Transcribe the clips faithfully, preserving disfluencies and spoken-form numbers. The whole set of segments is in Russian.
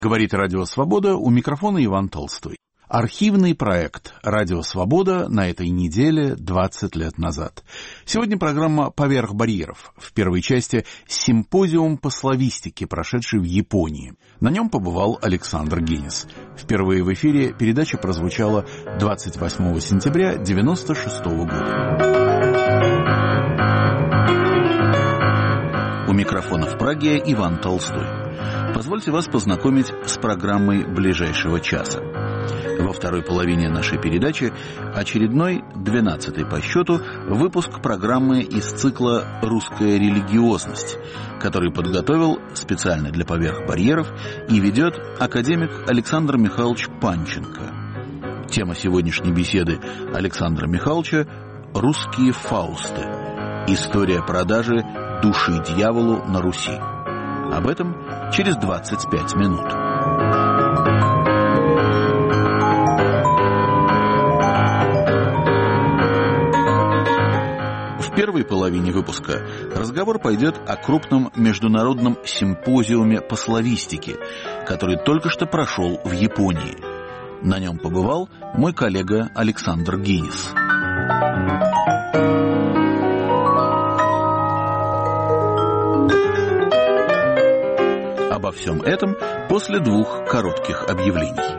Говорит Радио Свобода, у микрофона Иван Толстой. Архивный проект «Радио Свобода» на этой неделе двадцать лет назад. Сегодня программа «Поверх барьеров». В первой части симпозиум по славистике, прошедший в Японии. На нем побывал Александр Генис. Впервые в эфире передача прозвучала двадцать восьмого сентября девяносто шестого года. У микрофона в Праге Иван Толстой. Позвольте вас познакомить с программой ближайшего часа. Во второй половине нашей передачи очередной, двенадцатый по счету, выпуск программы из цикла «Русская религиозность», который подготовил специально для «Поверх барьеров» и ведет академик Александр Михайлович Панченко. Тема сегодняшней беседы Александра Михайловича – «Русские фаусты. История продажи души дьяволу на Руси». Об этом через двадцать пять минут. В первой половине выпуска разговор пойдет о крупном международном симпозиуме по славистике, который только что прошел в Японии. На нем побывал мой коллега Александр Генис. Обо всем этом после двух коротких объявлений.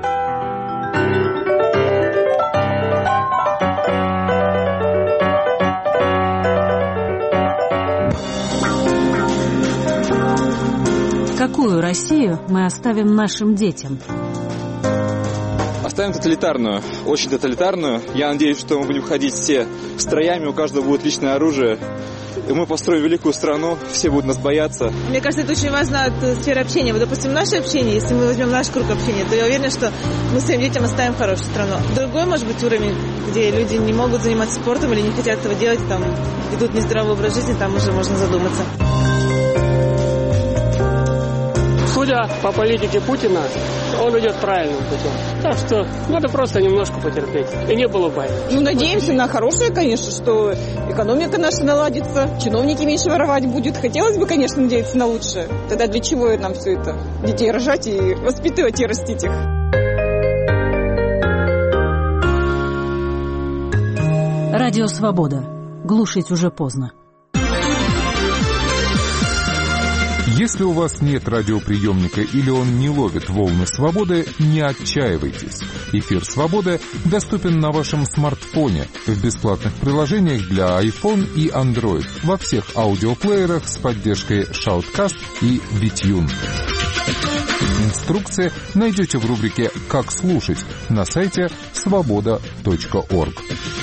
Какую Россию мы оставим нашим детям? Оставим тоталитарную, очень тоталитарную. Я надеюсь, что мы будем ходить все строями, у каждого будет личное оружие. И мы построим великую страну, все будут нас бояться. Мне кажется, это очень важно от сферы общения. Вот, допустим, наше общение, если мы возьмем наш круг общения, то я уверена, что мы своим детям оставим хорошую страну. Другой, может быть, уровень, где люди не могут заниматься спортом или не хотят этого делать, там ведут нездоровый образ жизни, там уже можно задуматься. Судя по политике Путина, он идет правильным путем. Так что надо просто немножко потерпеть. И не было бай. Ну, надеемся на хорошее, конечно, что экономика наша наладится, чиновники меньше воровать будут. Хотелось бы, конечно, надеяться на лучшее. Тогда для чего нам все это? Детей рожать и воспитывать и растить их. Радио Свобода. Глушить уже поздно. Если у вас нет радиоприемника или он не ловит волны свободы, не отчаивайтесь. Эфир «Свобода» доступен на вашем смартфоне в бесплатных приложениях для iPhone и Android во всех аудиоплеерах с поддержкой Shoutcast и BitTune. Инструкции найдете в рубрике «Как слушать» на сайте свобода точка орг.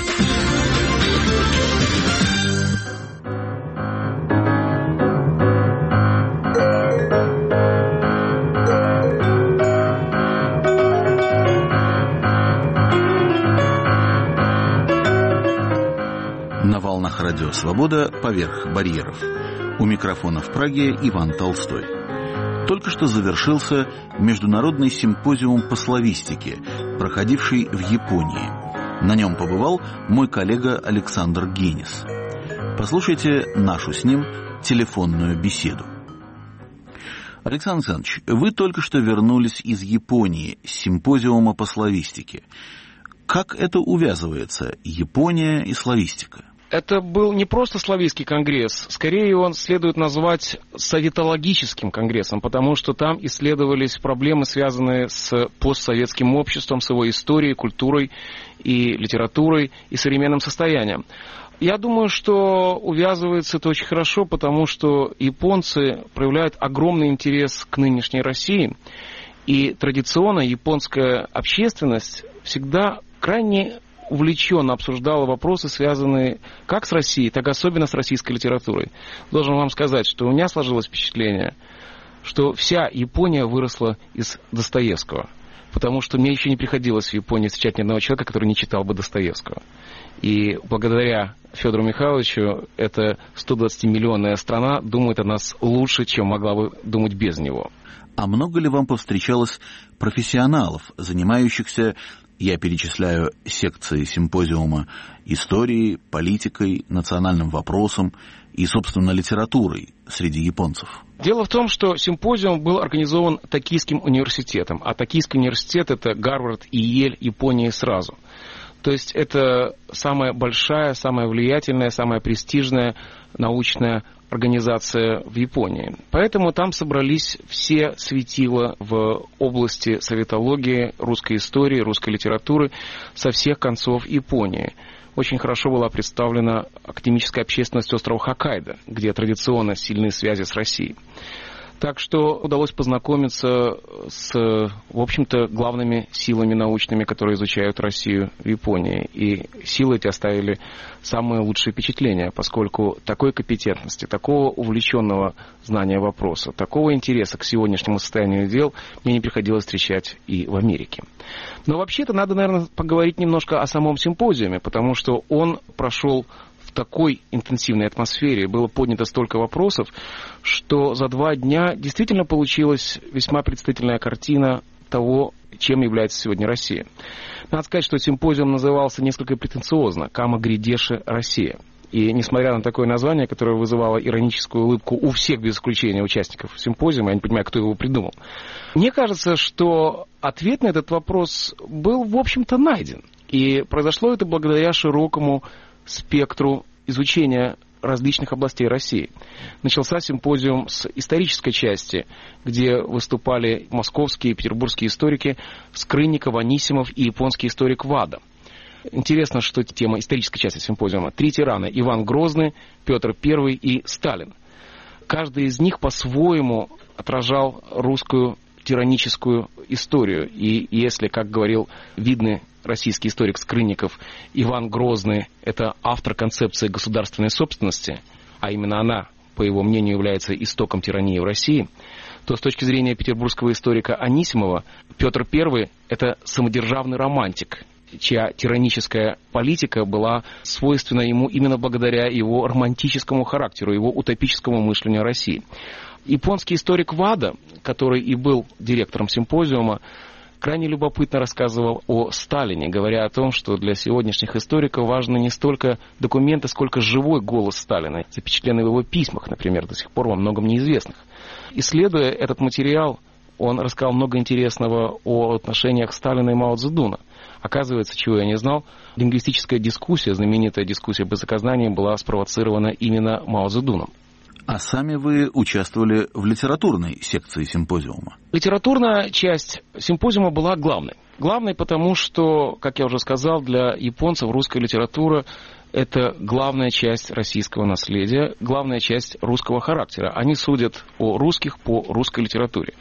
Радио Свобода «Поверх барьеров». У микрофона в Праге Иван Толстой. Только что завершился международный симпозиум по славистике, проходивший в Японии. На нем побывал мой коллега Александр Генис. Послушайте нашу с ним телефонную беседу. Александр Александрович, вы только что вернулись из Японии с симпозиума по славистике. Как это увязывается, Япония и славистика? Это был не просто славистский конгресс, скорее он следует назвать советологическим конгрессом, потому что там исследовались проблемы, связанные с постсоветским обществом, с его историей, культурой и литературой и современным состоянием. Я думаю, что увязывается это очень хорошо, потому что японцы проявляют огромный интерес к нынешней России, и традиционно японская общественность всегда крайне увлеченно обсуждала вопросы, связанные как с Россией, так и особенно с российской литературой. Должен вам сказать, что у меня сложилось впечатление, что вся Япония выросла из Достоевского. Потому что мне еще не приходилось в Японии встречать ни одного человека, который не читал бы Достоевского. И благодаря Федору Михайловичу эта сто двадцатимиллионная страна думает о нас лучше, чем могла бы думать без него. А много ли вам повстречалось профессионалов, занимающихся, я перечисляю секции симпозиума, историей, политикой, национальным вопросом и, собственно, литературой среди японцев? Дело в том, что симпозиум был организован Токийским университетом, а Токийский университет — это Гарвард и Йель Японии сразу. То есть это самая большая, самая влиятельная, самая престижная научная организация в Японии. Поэтому там собрались все светила в области советологии, русской истории, русской литературы со всех концов Японии. Очень хорошо была представлена академическая общественность острова Хоккайдо, где традиционно сильные связи с Россией. Так что удалось познакомиться с, в общем-то, главными силами научными, которые изучают Россию в Японии. И силы эти оставили самые лучшие впечатления, поскольку такой компетентности, такого увлеченного знания вопроса, такого интереса к сегодняшнему состоянию дел мне не приходилось встречать и в Америке. Но вообще-то надо, наверное, поговорить немножко о самом симпозиуме, потому что он прошел в такой интенсивной атмосфере, было поднято столько вопросов, что за два дня действительно получилась весьма представительная картина того, чем является сегодня Россия. Надо сказать, что симпозиум назывался несколько претенциозно «Кама-Гридеши. Россия». И несмотря на такое название, которое вызывало ироническую улыбку у всех без исключения участников симпозиума, я не понимаю, кто его придумал, мне кажется, что ответ на этот вопрос был, в общем-то, найден. И произошло это благодаря широкому спектру изучения различных областей России. Начался симпозиум с исторической части, где выступали московские и петербургские историки Скрынников, Анисимов и японский историк Вада. Интересно, что тема исторической части симпозиума. Три тирана: Иван Грозный, Петр Первый и Сталин. Каждый из них по-своему отражал русскую тираническую историю. И если, как говорил видный российский историк Скрынников, Иван Грозный — это автор концепции государственной собственности, а именно она, по его мнению, является истоком тирании в России, то с точки зрения петербургского историка Анисимова, Петр Первый — это самодержавный романтик, чья тираническая политика была свойственна ему именно благодаря его романтическому характеру, его утопическому мышлению о России. Японский историк Вада, который и был директором симпозиума, крайне любопытно рассказывал о Сталине, говоря о том, что для сегодняшних историков важны не столько документы, сколько живой голос Сталина, запечатленный в его письмах, например, до сих пор во многом неизвестных. Исследуя этот материал, он рассказал много интересного о отношениях Сталина и Мао Цзэдуна. Оказывается, чего я не знал, лингвистическая дискуссия, знаменитая дискуссия об языкознании, была спровоцирована именно Мао Цзэдуном. А сами вы участвовали в литературной секции симпозиума? Литературная часть симпозиума была главной. Главной потому, что, как я уже сказал, для японцев русская литература — это главная часть российского наследия, главная часть русского характера. Они судят о русских по русской литературе.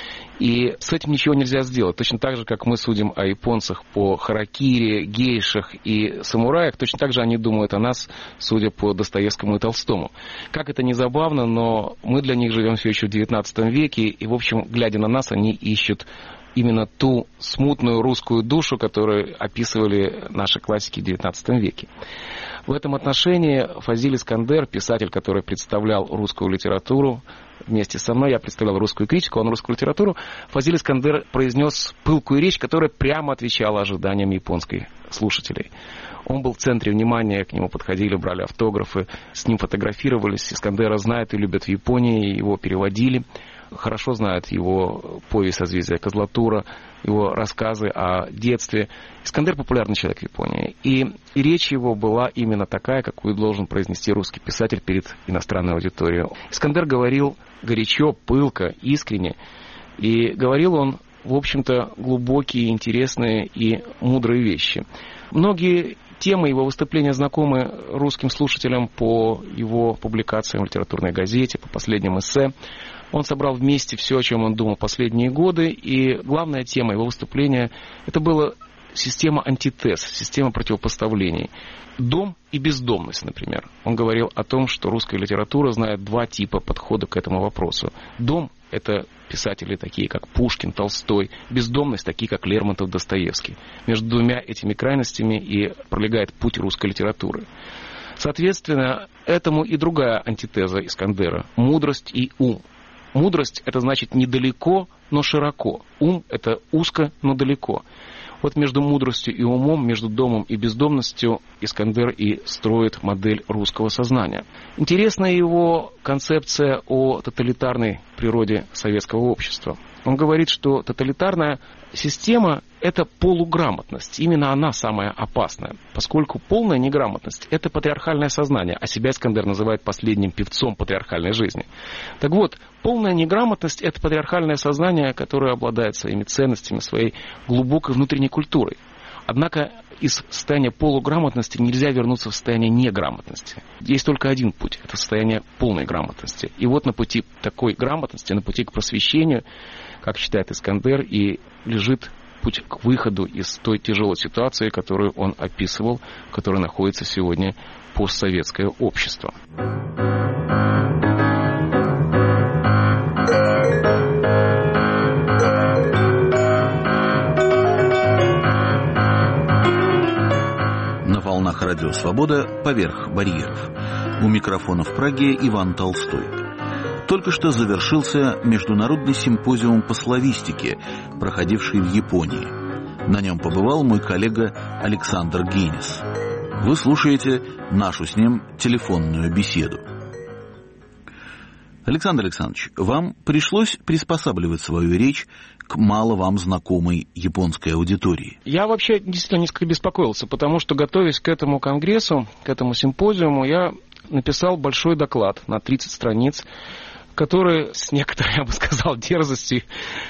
И с этим ничего нельзя сделать. Точно так же, как мы судим о японцах по харакири, гейшах и самураях, точно так же они думают о нас, судя по Достоевскому и Толстому. Как это ни забавно, но мы для них живем все еще в девятнадцатом веке, и, в общем, глядя на нас, они ищут именно ту смутную русскую душу, которую описывали наши классики в девятнадцатом веке. В этом отношении Фазиль Искандер, писатель, который представлял русскую литературу, вместе со мной, я представлял русскую критику, он русскую литературу, Фазиль Искандер произнес пылкую речь, которая прямо отвечала ожиданиям японских слушателей. Он был в центре внимания, к нему подходили, брали автографы, с ним фотографировались. Искандера знают и любят в Японии, его переводили. Хорошо знают его повесть «Созвездие Козлатура», его рассказы о детстве. Искандер популярный человек в Японии. И, и речь его была именно такая, какую должен произнести русский писатель перед иностранной аудиторией. Искандер говорил горячо, пылко, искренне. И говорил он, в общем-то, глубокие, интересные и мудрые вещи. Многие темы его выступления знакомы русским слушателям по его публикациям в литературной газете, по последним эссе. Он собрал вместе все, о чем он думал последние годы, и главная тема его выступления — это была система антитез, система противопоставлений. Дом и бездомность, например. Он говорил о том, что русская литература знает два типа подхода к этому вопросу. Дом — это писатели такие, как Пушкин, Толстой. Бездомность — такие, как Лермонтов, Достоевский. Между двумя этими крайностями и пролегает путь русской литературы. Соответственно, этому и другая антитеза Искандера — мудрость и ум. Мудрость — это значит недалеко, но широко. Ум — это узко, но далеко. Вот между мудростью и умом, между домом и бездомностью Искандер и строит модель русского сознания. Интересна его концепция о тоталитарной природе советского общества. Он говорит, что тоталитарная система – это полуграмотность. Именно она самая опасная, поскольку полная неграмотность – это патриархальное сознание, а себя Искандер называет последним певцом патриархальной жизни. Так вот, полная неграмотность – это патриархальное сознание, которое обладает своими ценностями, своей глубокой внутренней культурой. Однако из состояния полуграмотности нельзя вернуться в состояние неграмотности. Есть только один путь – это состояние полной грамотности. И вот на пути такой грамотности, на пути к просвещению, как считает Искандер, и лежит путь к выходу из той тяжелой ситуации, которую он описывал, в которой находится сегодня постсоветское общество. На волнах Радио Свобода «Поверх барьеров». У микрофона в Праге Иван Толстой. Только что завершился международный симпозиум по славистике, проходивший в Японии. На нем побывал мой коллега Александр Генис. Вы слушаете нашу с ним телефонную беседу. Александр Александрович, вам пришлось приспосабливать свою речь к мало вам знакомой японской аудитории? Я вообще действительно несколько беспокоился, потому что, готовясь к этому конгрессу, к этому симпозиуму, я написал большой доклад на тридцать страниц, который с некоторой, я бы сказал, дерзостью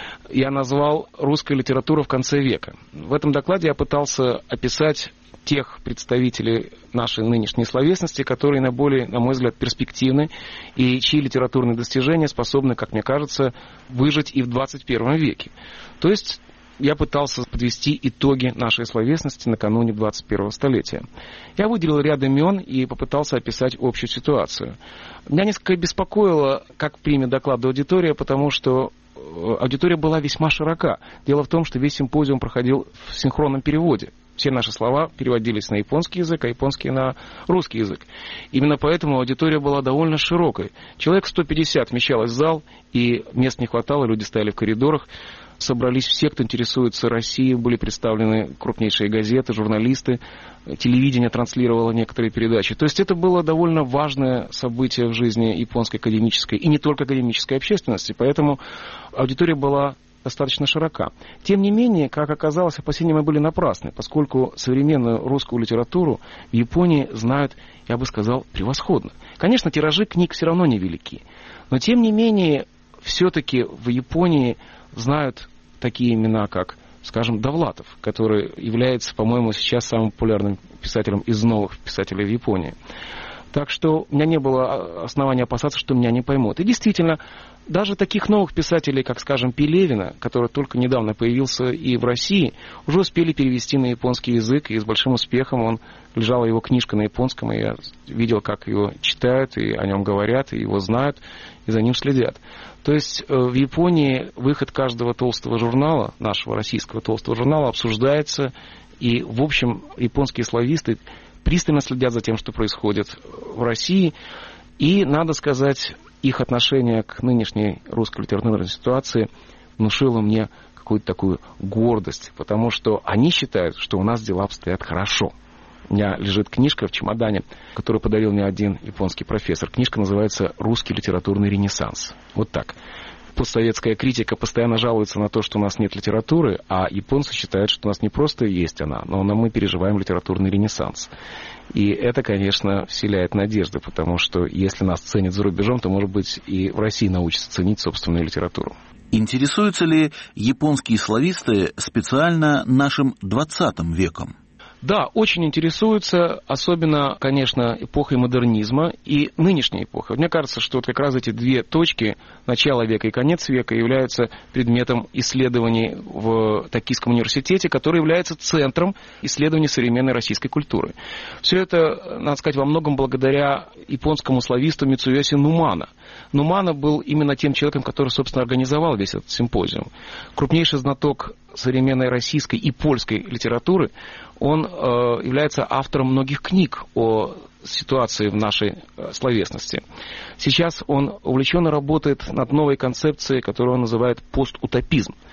я назвал «Русская литература в конце века». В этом докладе я пытался описать тех представителей нашей нынешней словесности, которые наиболее, на мой взгляд, перспективны и чьи литературные достижения способны, как мне кажется, выжить и в двадцать первом веке. То есть я пытался подвести итоги нашей словесности накануне двадцать первого столетия. Я выделил ряд имен и попытался описать общую ситуацию. Меня несколько беспокоило, как примет доклад аудитория, потому что аудитория была весьма широка. Дело в том, что весь симпозиум проходил в синхронном переводе. Все наши слова переводились на японский язык, а японский на русский язык. Именно поэтому аудитория была довольно широкой. Человек сто пятьдесят вмещалось в зал, и мест не хватало, люди стояли в коридорах. Собрались все, кто интересуется Россией, были представлены крупнейшие газеты, журналисты, телевидение транслировало некоторые передачи. То есть это было довольно важное событие в жизни японской академической и не только академической общественности, поэтому аудитория была достаточно широка. Тем не менее, как оказалось, опасения мои были напрасны, поскольку современную русскую литературу в Японии знают, я бы сказал, превосходно. Конечно, тиражи книг все равно невелики, но тем не менее, все-таки в Японии знают такие имена, как, скажем, Довлатов, который является, по-моему, сейчас самым популярным писателем из новых писателей в Японии. Так что у меня не было основания опасаться, что меня не поймут. И действительно, даже таких новых писателей, как, скажем, Пелевина, который только недавно появился и в России, уже успели перевести на японский язык, и с большим успехом он лежала его книжка на японском, и я видел, как его читают, и о нем говорят, и его знают, и за ним следят. То есть в Японии выход каждого толстого журнала, нашего российского толстого журнала, обсуждается, и, в общем, японские слависты пристально следят за тем, что происходит в России, и, надо сказать, их отношение к нынешней русской литературной ситуации внушило мне какую-то такую гордость, потому что они считают, что у нас дела обстоят хорошо. У меня лежит книжка в чемодане, которую подарил мне один японский профессор. Книжка называется «Русский литературный ренессанс». Вот так. Постсоветская критика постоянно жалуется на то, что у нас нет литературы, а японцы считают, что у нас не просто есть она, но мы переживаем литературный ренессанс. И это, конечно, вселяет надежды, потому что если нас ценят за рубежом, то, может быть, и в России научатся ценить собственную литературу. Интересуются ли японские слависты специально нашим двадцатым веком? Да, очень интересуются, особенно, конечно, эпохой модернизма и нынешней эпохой. Мне кажется, что вот как раз эти две точки, начало века и конец века, являются предметом исследований в Токийском университете, который является центром исследований современной российской культуры. Все это, надо сказать, во многом благодаря японскому слависту Мицуёси Нумана. Нумана был именно тем человеком, который, собственно, организовал весь этот симпозиум. Крупнейший знаток современной российской и польской литературы, он э, является автором многих книг о ситуации в нашей э, словесности. Сейчас он увлеченно работает над новой концепцией, которую он называет постутопизм.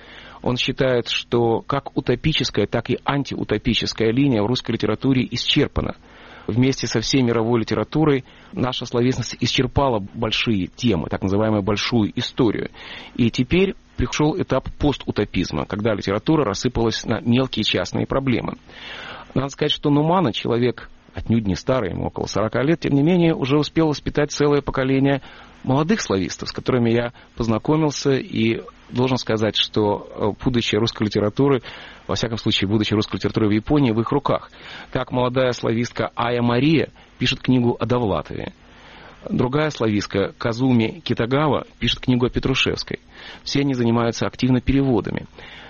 Он считает, что как утопическая, так и антиутопическая линия в русской литературе исчерпана. Вместе со всей мировой литературой наша словесность исчерпала большие темы, так называемую большую историю. И теперь пришел этап постутопизма, когда литература рассыпалась на мелкие частные проблемы. Надо сказать, что Нумана, человек отнюдь не старый, ему около сорока лет, тем не менее, уже успел воспитать целое поколение молодых славистов, с которыми я познакомился, и должен сказать, что будущее русской литературы, во всяком случае, будущее русской литературы в Японии в их руках. Как молодая славистка Ая Мария пишет книгу о Довлатове. Другая славистка Казуми Китагава пишет книгу о Петрушевской. Все они занимаются активно переводами.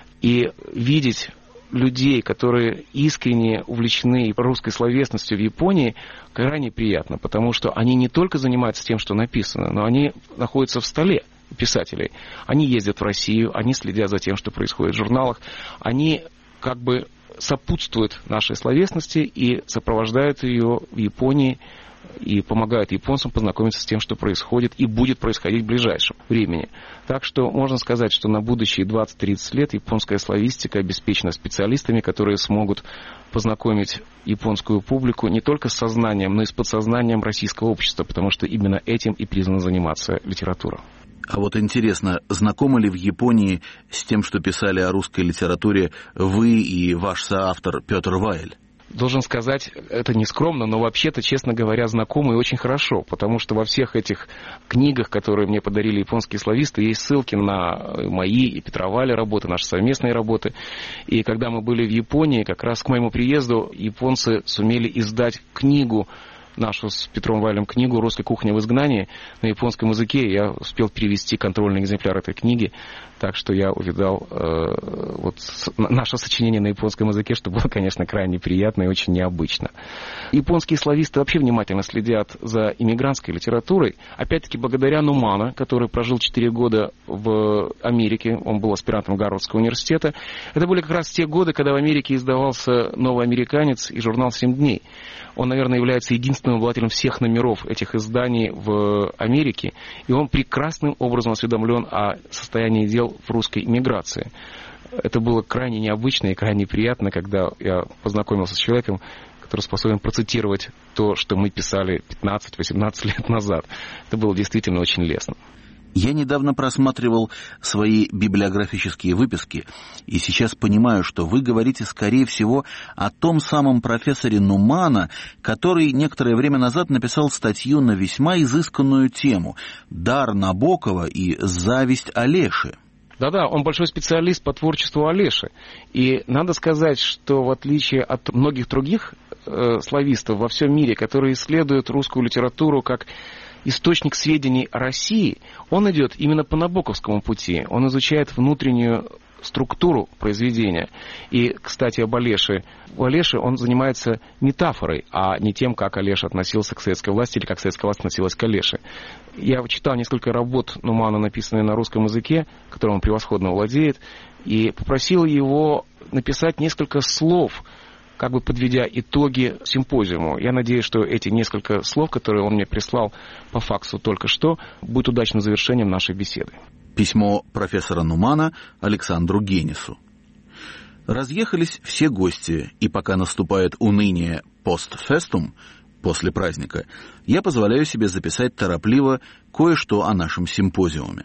И видеть людей, которые искренне увлечены русской словесностью в Японии, крайне приятно, потому что они не только занимаются тем, что написано, но они находятся в столе писателей. Они ездят в Россию, они следят за тем, что происходит в журналах, они как бы сопутствуют нашей словесности и сопровождают ее в Японии и помогают японцам познакомиться с тем, что происходит и будет происходить в ближайшем времени. Так что можно сказать, что на будущие двадцать-тридцать лет японская славистика обеспечена специалистами, которые смогут познакомить японскую публику не только с сознанием, но и с подсознанием российского общества, потому что именно этим и призвана заниматься литература. А вот интересно, знакомы ли в Японии с тем, что писали о русской литературе вы и ваш соавтор Петр Вайль? Должен сказать, это не скромно, но вообще-то, честно говоря, знакомы и очень хорошо, потому что во всех этих книгах, которые мне подарили японские слависты, есть ссылки на мои и Петра Вайля работы, наши совместные работы. И когда мы были в Японии, как раз к моему приезду японцы сумели издать книгу, нашу с Петром Вайлем книгу «Русская кухня в изгнании» на японском языке. Я успел перевести контрольный экземпляр этой книги, так что я увидал э, вот, наше сочинение на японском языке, что было, конечно, крайне приятно и очень необычно. Японские слависты вообще внимательно следят за иммигрантской литературой, опять-таки благодаря Нумана, который прожил четыре года в Америке, он был аспирантом Гарвардского университета. Это были как раз те годы, когда в Америке издавался «Новый американец» и журнал «Семь дней». Он, наверное, является единственным обладателем всех номеров этих изданий в Америке, и он прекрасным образом осведомлен о состоянии дел в русской иммиграции. Это было крайне необычно и крайне приятно, когда я познакомился с человеком, который способен процитировать то, что мы писали пятнадцать-восемнадцать лет назад. Это было действительно очень лестно. Я недавно просматривал свои библиографические выписки, и сейчас понимаю, что вы говорите, скорее всего, о том самом профессоре Нумана, который некоторое время назад написал статью на весьма изысканную тему «Дар Набокова и зависть Олеши». Да-да, он большой специалист по творчеству Олеши. И надо сказать, что в отличие от многих других э, славистов во всем мире, которые исследуют русскую литературу как источник сведений о России, он идет именно по набоковскому пути. Он изучает внутреннюю структуру произведения. И, кстати, об Олеше. У Олеши он занимается метафорой, а не тем, как Олеша относился к советской власти или как советская власть относилась к Олеше. Я читал несколько работ Нумана, написанные на русском языке, которым он превосходно владеет, и попросил его написать несколько слов, как бы подведя итоги симпозиуму. Я надеюсь, что эти несколько слов, которые он мне прислал по факсу только что, будут удачным завершением нашей беседы. Письмо профессора Нумана Александру Генису. Разъехались все гости, и пока наступает уныние постфестум, после праздника, я позволяю себе записать торопливо кое-что о нашем симпозиуме.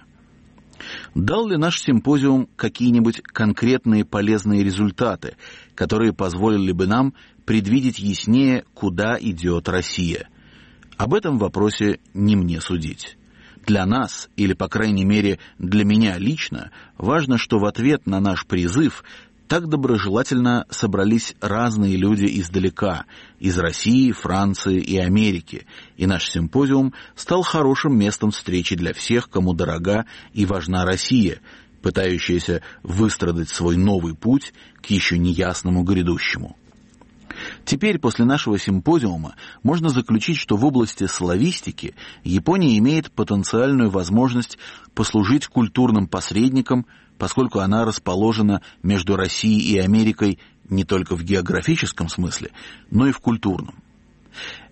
Дал ли наш симпозиум какие-нибудь конкретные полезные результаты, которые позволили бы нам предвидеть яснее, куда идет Россия? Об этом вопросе не мне судить. Для нас, или, по крайней мере, для меня лично, важно, что в ответ на наш призыв так доброжелательно собрались разные люди издалека, из России, Франции и Америки, и наш симпозиум стал хорошим местом встречи для всех, кому дорога и важна Россия, пытающаяся выстрадать свой новый путь к еще неясному грядущему. Теперь, после нашего симпозиума, можно заключить, что в области славистики Япония имеет потенциальную возможность послужить культурным посредником, поскольку она расположена между Россией и Америкой не только в географическом смысле, но и в культурном.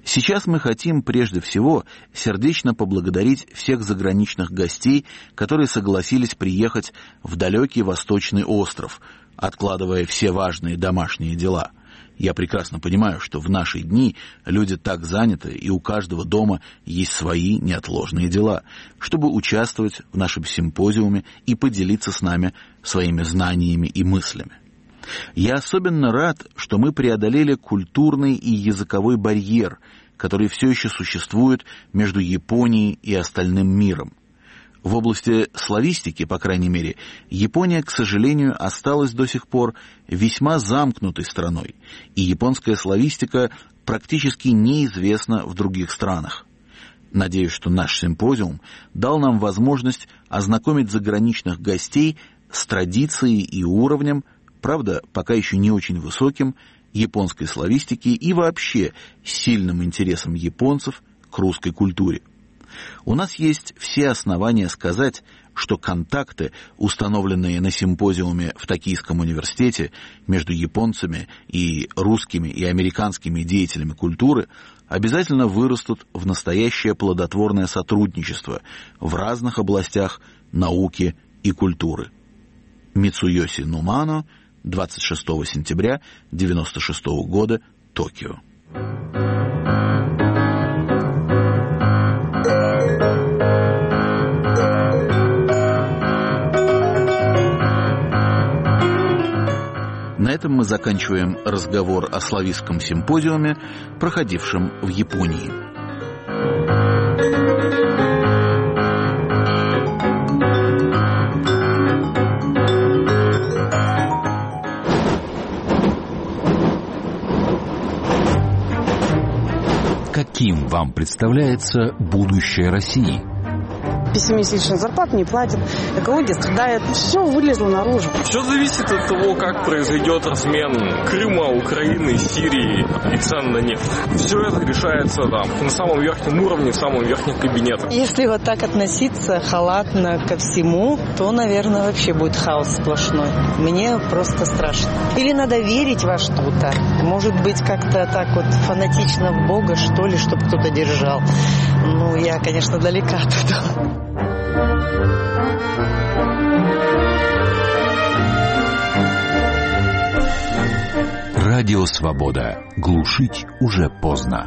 Сейчас мы хотим прежде всего сердечно поблагодарить всех заграничных гостей, которые согласились приехать в далекий Восточный остров, откладывая все важные домашние дела. Я прекрасно понимаю, что в наши дни люди так заняты, и у каждого дома есть свои неотложные дела, чтобы участвовать в нашем симпозиуме и поделиться с нами своими знаниями и мыслями. Я особенно рад, что мы преодолели культурный и языковой барьер, который все еще существует между Японией и остальным миром. В области славистики, по крайней мере, Япония, к сожалению, осталась до сих пор весьма замкнутой страной, и японская славистика практически неизвестна в других странах. Надеюсь, что наш симпозиум дал нам возможность ознакомить заграничных гостей с традицией и уровнем, правда, пока еще не очень высоким, японской славистики и вообще сильным интересом японцев к русской культуре. У нас есть все основания сказать, что контакты, установленные на симпозиуме в Токийском университете между японцами и русскими и американскими деятелями культуры, обязательно вырастут в настоящее плодотворное сотрудничество в разных областях науки и культуры. Мицуёси Нумано, двадцать шестого сентября девяносто шестого года, Токио. На этом мы заканчиваем разговор о славистском симпозиуме, проходившем в Японии. Каким вам представляется будущее России? Пессимистично, зарплат не платят, экология страдает, все вылезло наружу. Все зависит от того, как произойдет размен Крыма, Украины, Сирии и цен на нефть. Все это решается там, на самом верхнем уровне, в самом верхнем кабинете. Если вот так относиться халатно ко всему, то, наверное, вообще будет хаос сплошной. Мне просто страшно. Или надо верить во что-то. Может быть, как-то так вот фанатично в Бога, что ли, чтобы кто-то держал. Ну, я, конечно, далека от этого. Радио «Свобода». Глушить уже поздно.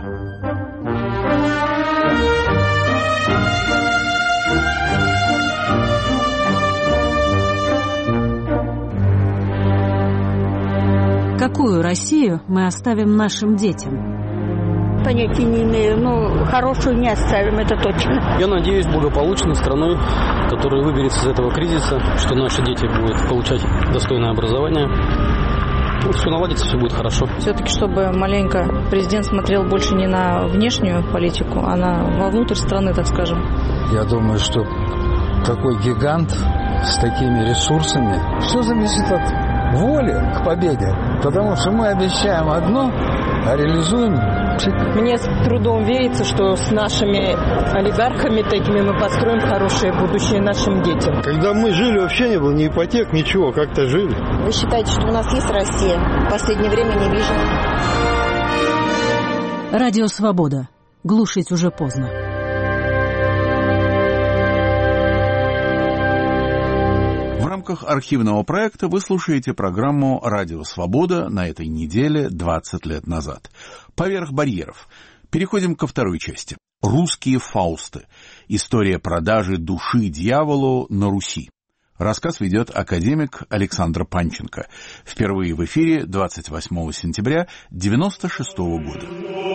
Какую Россию мы оставим нашим детям? Понятия не имею, но хорошую не оставим, это точно. Я надеюсь, благополучной страной, которая выберется из этого кризиса, что наши дети будут получать достойное образование. Ну, все наладится, все будет хорошо. Все-таки, чтобы маленько президент смотрел больше не на внешнюю политику, а на вовнутрь страны, так скажем. Я думаю, что такой гигант с такими ресурсами, все зависит от воли к победе. Потому что мы обещаем одно, а реализуем. Мне с трудом верится, что с нашими олигархами такими мы построим хорошее будущее нашим детям. Когда мы жили, вообще не было ни ипотек, ничего, как-то жили. Вы считаете, что у нас есть Россия? В последнее время не вижу. Радио «Свобода». Глушить уже поздно. В рамках архивного проекта вы слушаете программу «Радио Свобода» на этой неделе двадцать лет назад. «Поверх барьеров». Переходим ко второй части. «Русские Фаусты. История продажи души дьяволу на Руси». Рассказ ведет академик Александр Панченко. Впервые в эфире двадцать восьмого сентября девяносто шестого года.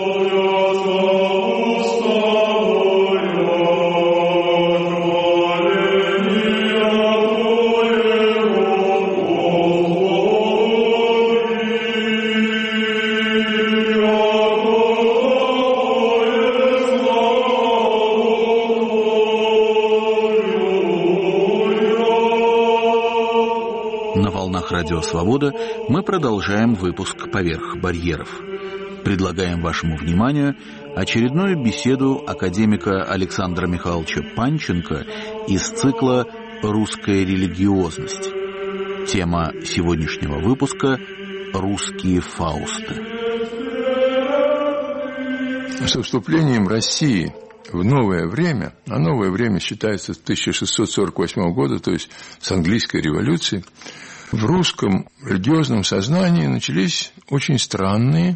Радио «Свобода» мы продолжаем выпуск «Поверх барьеров». Предлагаем вашему вниманию очередную беседу академика Александра Михайловича Панченко из цикла «Русская религиозность». Тема сегодняшнего выпуска – «Русские Фаусты». со вступлением России в новое время, а новое время считается с тысяча шестьсот сорок восьмого года, то есть с английской революции, в русском религиозном сознании начались очень странные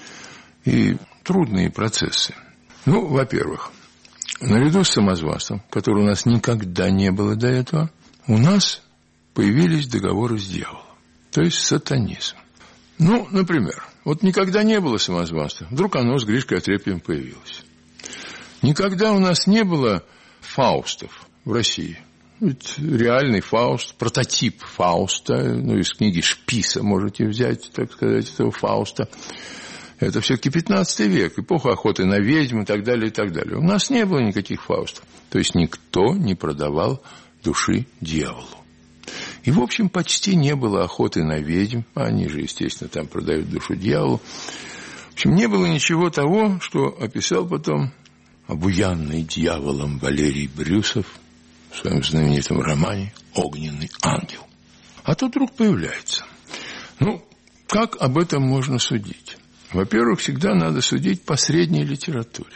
и трудные процессы. Ну, во-первых, наряду с самозванством, которого у нас никогда не было до этого, у нас появились договоры с дьяволом, то есть сатанизм. Ну, например, вот никогда не было самозванства, вдруг оно с Гришкой Отрепьевым появилось. Никогда у нас не было Фаустов в России. Ведь реальный Фауст, прототип Фауста, ну, из книги Шписа можете взять, так сказать, этого Фауста. Это все-таки пятнадцатый век, эпоха охоты на ведьм и так далее, и так далее. У нас не было никаких Фаустов. То есть никто не продавал души дьяволу. И, в общем, почти не было охоты на ведьм. Они же, естественно, там продают душу дьяволу. В общем, не было ничего того, что описал потом обуянный дьяволом Валерий Брюсов в своем знаменитом романе «Огненный ангел». А тут вдруг появляется. Ну, как об этом можно судить? Во-первых, всегда надо судить по средней литературе.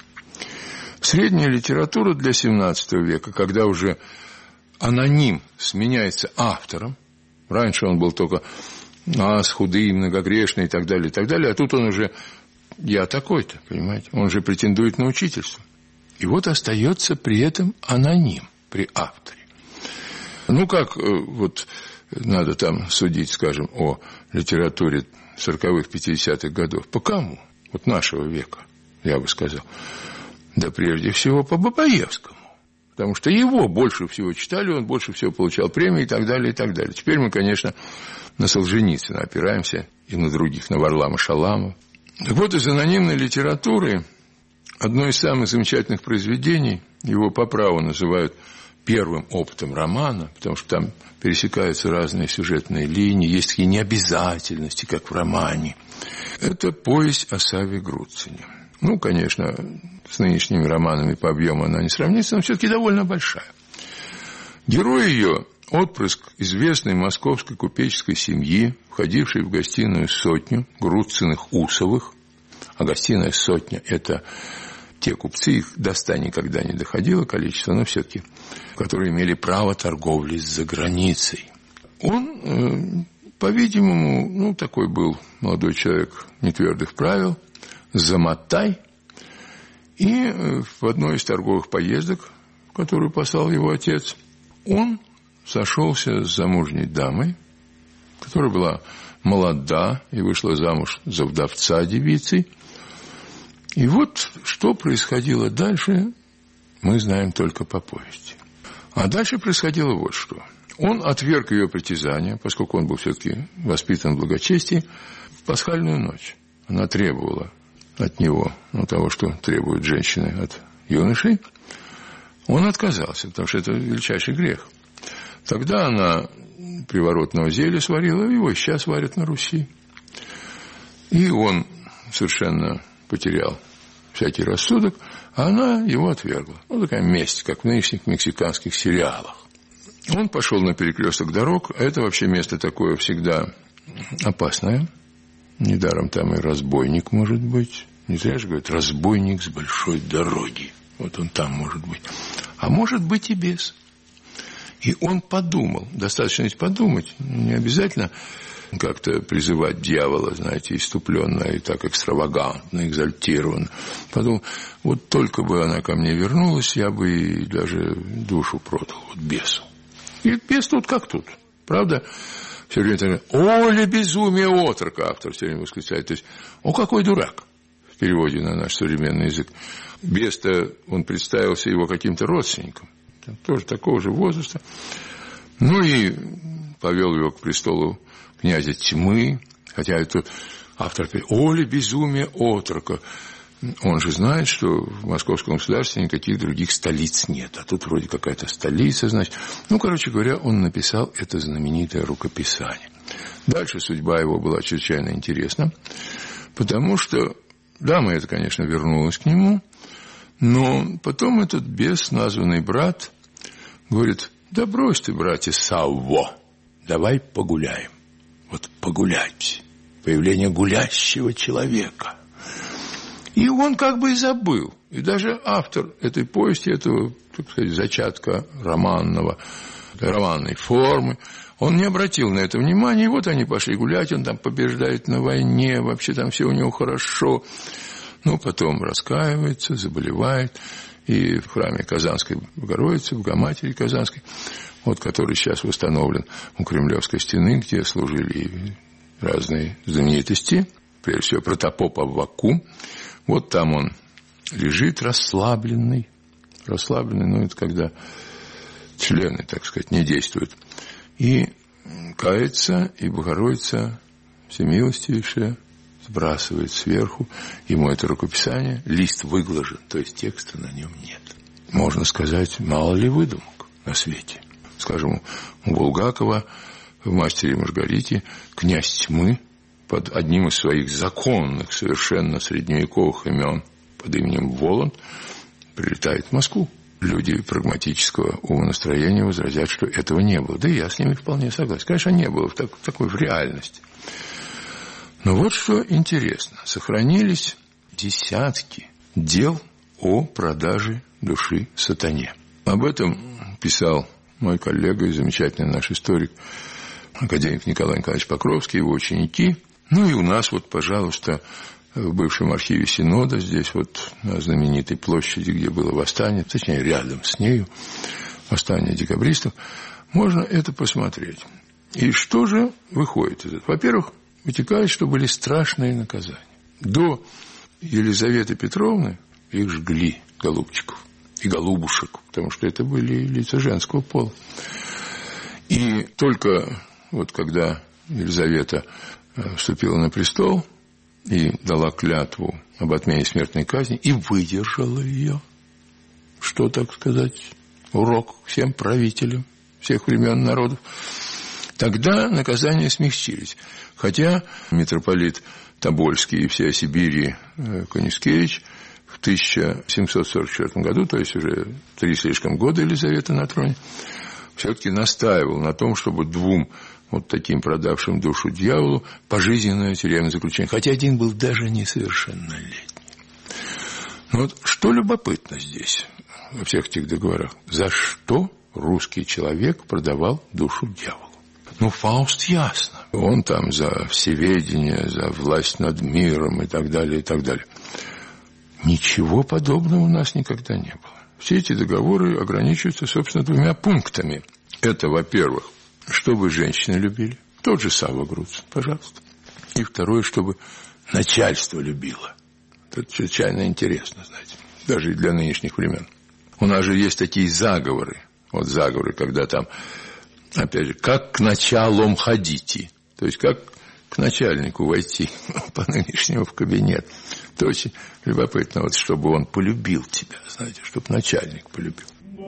Средняя литература для семнадцатого века, когда уже аноним сменяется автором, раньше он был только ас, худый, многогрешный и так далее, и так далее, а тут он уже я такой-то, понимаете, он же претендует на учительство. И вот остается при этом аноним при авторе. Ну, как вот надо там судить, скажем, о литературе сороковых, пятидесятых годов. По кому? Вот нашего века, я бы сказал. Да прежде всего по Бабаевскому. Потому что его больше всего читали, он больше всего получал премии и так далее, и так далее. Теперь мы, конечно, на Солженицына опираемся и на других, на Варлама Шаламова. Так вот, из анонимной литературы одно из самых замечательных произведений, его по праву называют первым опытом романа, потому что там пересекаются разные сюжетные линии, есть такие необязательности, как в романе. Это повесть о Савве Груцине. Ну, конечно, с нынешними романами по объему она не сравнится, но все-таки довольно большая. Герой ее – отпрыск известной московской купеческой семьи, входившей в гостиную сотню Груциных-Усовых, а гостиная сотня – это те купцы, их до ста никогда не доходило количество, но все-таки, которые имели право торговли за границей. Он, по-видимому, ну, такой был молодой человек нетвердых правил, замотай, и в одной из торговых поездок, в которую послал его отец, он сошелся с замужней дамой, которая была молода и вышла замуж за вдовца девицей. И вот что происходило дальше, мы знаем только по повести. А дальше происходило вот что. Он отверг ее притязания, поскольку он был все-таки воспитан в благочестии, в пасхальную ночь. Она требовала от него, ну, того, что требуют женщины от юношей. Он отказался, потому что это величайший грех. Тогда она приворотного зелья сварила, его и сейчас варят на Руси. И он совершенно потерял всякий рассудок, а она его отвергла. Ну, такая месть, как в нынешних мексиканских сериалах. Он пошел на перекресток дорог, а это вообще место такое всегда опасное. Недаром там и разбойник может быть. Не зря же говорят, разбойник с большой дороги. Вот он там может быть. А может быть и бес. И он подумал, достаточно ведь подумать, не обязательно как-то призывать дьявола, знаете, иступленно и так экстравагантно, экзальтированно. Подумал, вот только бы она ко мне вернулась, я бы и даже душу продал, вот бесу. И бес тут как тут, правда? Все время так, о, ли безумие отрока, автор все время восклицает. То есть, о, какой дурак, в переводе на наш современный язык. Бес-то, он представился его каким-то родственником, тоже такого же возраста. Ну и повел его к престолу князя тьмы, хотя это автор говорит, о, ли безумие отрока. Он же знает, что в московском государстве никаких других столиц нет. А тут вроде какая-то столица, значит. Ну, короче говоря, он написал это знаменитое рукописание. Дальше судьба его была чрезвычайно интересна, потому что дама эта, конечно, вернулась к нему, но потом этот бес, названный брат, говорит, да брось ты, братья Савво, давай погуляем. Вот погулять, появление гулящего человека. И он как бы и забыл. И даже автор этой повести, этого, так сказать, зачатка романного, романной формы, он не обратил на это внимания. И вот они пошли гулять, он там побеждает на войне, вообще там все у него хорошо. Ну, потом раскаивается, заболевает. И в храме Казанской Богородицы, Богоматери Казанской, вот, который сейчас восстановлен у Кремлевской стены, где служили разные знаменитости, прежде всего протопоп Аввакум. Вот там он лежит расслабленный. Расслабленный, ну, это когда члены, так сказать, не действуют. И кается, и Богородица всемилостивейшая сбрасывает сверху ему это рукописание, лист выглажен, то есть текста на нем нет. Можно сказать, мало ли выдумок на свете. Скажем, у Булгакова в «Мастере и Маргарите» князь тьмы под одним из своих законных, совершенно средневековых имен под именем Воланд прилетает в Москву. Люди прагматического умонастроения возразят, что этого не было. Да и я с ними вполне согласен. Конечно, не было в так, такой в реальности. Но вот что интересно. Сохранились десятки дел о продаже души сатане. Об этом писал мой коллега и замечательный наш историк, академик Николай Николаевич Покровский, его ученики. Ну и у нас вот, пожалуйста, в бывшем архиве Синода, здесь вот на знаменитой площади, где было восстание, точнее, рядом с нею, восстание декабристов, можно это посмотреть. И что же выходит из этого? Во-первых, вытекает, что были страшные наказания. До Елизаветы Петровны их жгли, голубчиков и голубушек, потому что это были лица женского пола. И только вот когда Елизавета вступила на престол и дала клятву об отмене смертной казни и выдержала ее, что, так сказать, урок всем правителям всех времен народов, тогда наказания смягчились. Хотя митрополит Тобольский и всея Сибири Канискевич в тысяча семьсот сорок четвёртом году, то есть уже три слишком года Елизаветы на троне, все-таки настаивал на том, чтобы двум вот таким продавшим душу дьяволу пожизненное тюремное заключение. Хотя один был даже несовершеннолетний. Но вот что любопытно здесь, во всех этих договорах, за что русский человек продавал душу дьяволу? Ну, Фауст ясно. Он там за всеведение, за власть над миром и так далее, и так далее. Ничего подобного у нас никогда не было. Все эти договоры ограничиваются, собственно, двумя пунктами. Это, во-первых, чтобы женщины любили. Тот же Савва Грудцин, пожалуйста. И второе, чтобы начальство любило. Это чрезвычайно интересно, знаете, даже и для нынешних времен. У нас же есть такие заговоры. Вот заговоры, когда там, опять же, как к началам ходите. То есть, как к начальнику войти по нынешнему в кабинет. Это очень любопытно, вот, чтобы он полюбил тебя, знаете, чтобы начальник полюбил.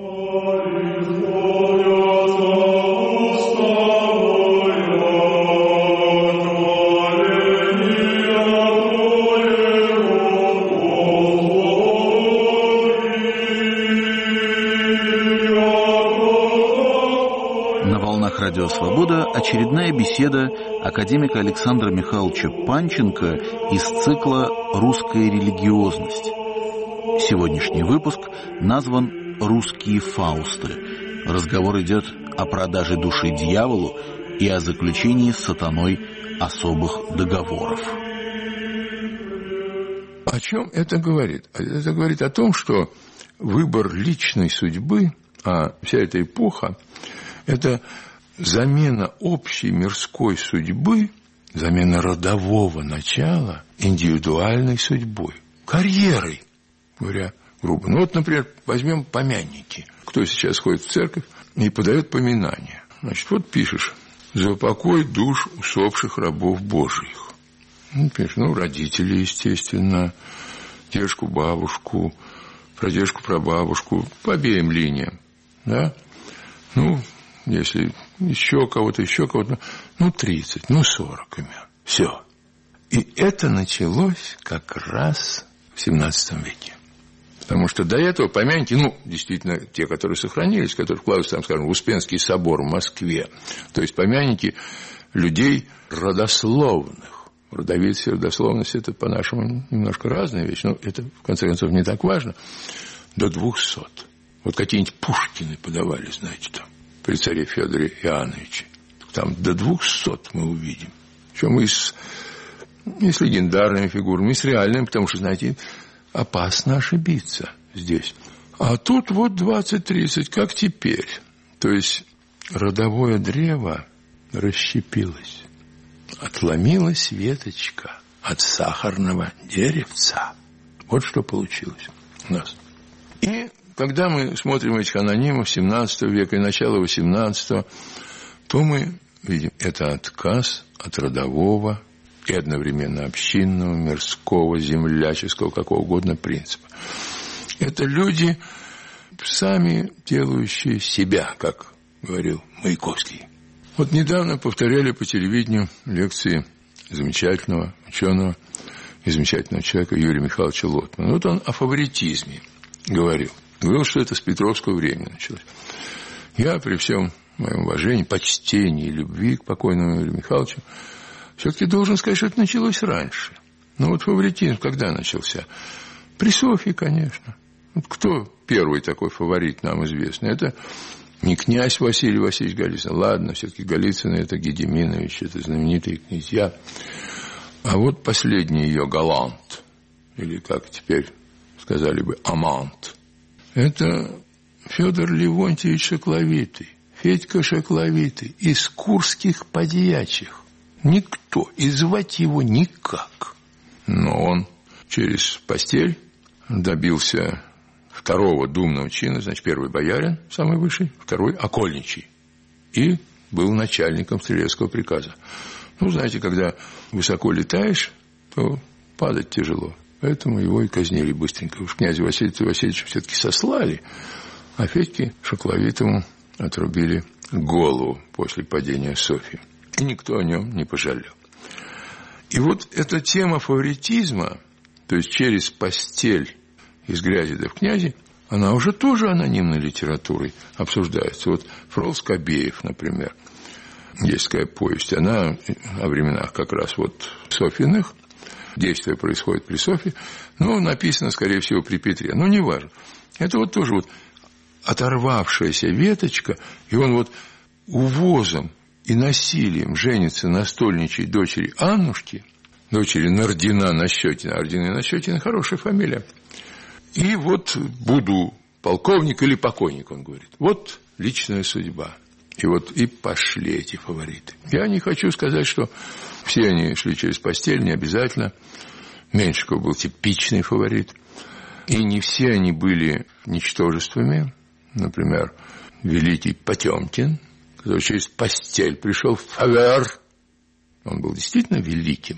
Радио «Свобода» очередная беседа академика Александра Михайловича Панченко из цикла «Русская религиозность». Сегодняшний выпуск назван «Русские Фаусты». Разговор идет о продаже души дьяволу и о заключении с сатаной особых договоров. О чем это говорит? Это говорит о том, что выбор личной судьбы, а вся эта эпоха, это замена общей мирской судьбы, замена родового начала индивидуальной судьбой, карьерой, говоря грубо. Ну вот, например, возьмем помянники. Кто сейчас ходит в церковь и подает поминания. Значит, вот пишешь: «За упокой душ усопших рабов Божьих». Ну, пишешь, ну, родители, естественно, дедушку, бабушку, прадедушку, прабабушку, по обеим линиям, да? Ну, если еще кого-то, еще кого-то, ну, тридцать, ну, сорок имен. Все. И это началось как раз в семнадцатом веке. Потому что до этого помянки, ну, действительно, те, которые сохранились, которые вкладываются, там, скажем, в Успенский собор в Москве, то есть помянки людей родословных, родовитость и родословность – это, по-нашему, немножко разная вещь, но это, в конце концов, не так важно. До двухсот. Вот какие-нибудь Пушкины подавали, знаете, там, при царе Федоре Иоанновиче. Там до двухсот мы увидим. Причем и с, и с легендарными фигурами, и с реальными, потому что, знаете, опасно ошибиться здесь. А тут вот двадцать-тридцать, как теперь. То есть родовое древо расщепилось. Отломилась веточка от сахарного деревца. Вот что получилось у нас. И когда мы смотрим этих анонимов семнадцатого века и начала восемнадцатого, то мы видим, это отказ от родового и одновременно общинного, мирского, земляческого, какого угодно принципа. Это люди, сами делающие себя, как говорил Маяковский. Вот недавно повторяли по телевидению лекции замечательного ученого и замечательного человека Юрия Михайловича Лотмана. Вот он о фаворитизме говорил. Говорил, что это с Петровского времени началось. Я при всем моем уважении, почтении и любви к покойному Юрию Михайловичу все-таки должен сказать, что это началось раньше. Но вот фаворитизм когда начался? При Софье, конечно. Вот кто первый такой фаворит нам известный? Это не князь Василий Васильевич Голицын. Ладно, все-таки Голицыны – это Гедеминович, это знаменитые князья. А вот последний ее галант, или, как теперь сказали бы, амант, это Федор Левонтьевич Шакловитый, Федька Шакловитый, из курских подьячих. Никто, и звать его никак. Но он через постель добился второго думного чина, значит, первый боярин, самый высший, второй окольничий. И был начальником стрелецкого приказа. Ну, знаете, когда высоко летаешь, то падать тяжело. Поэтому его и казнили быстренько. Уж князя Василия Васильевича все-таки сослали, а Федьке Шакловитому отрубили голову после падения Софьи. И никто о нем не пожалел. И вот эта тема фаворитизма, то есть через постель из грязи да в князи, она уже тоже анонимной литературой обсуждается. Вот Фрол Скобеев, например, есть такая повесть, она о временах как раз вот Софьиных, действие происходит при Софье, но написано, скорее всего, при Петре, но не важно. Это вот тоже вот оторвавшаяся веточка, и он вот увозом и насилием женится на стольничьей дочери Аннушки, дочери Нардина Нащекина. Нардина Нащекина – хорошая фамилия. И вот буду полковник или покойник, он говорит. Вот личная судьба. И вот и пошли эти фавориты. Я не хочу сказать, что все они шли через постель, не обязательно. Меньшиков был типичный фаворит. И не все они были ничтожествами. Например, великий Потемкин, который через постель пришел в фавер. Он был действительно великим.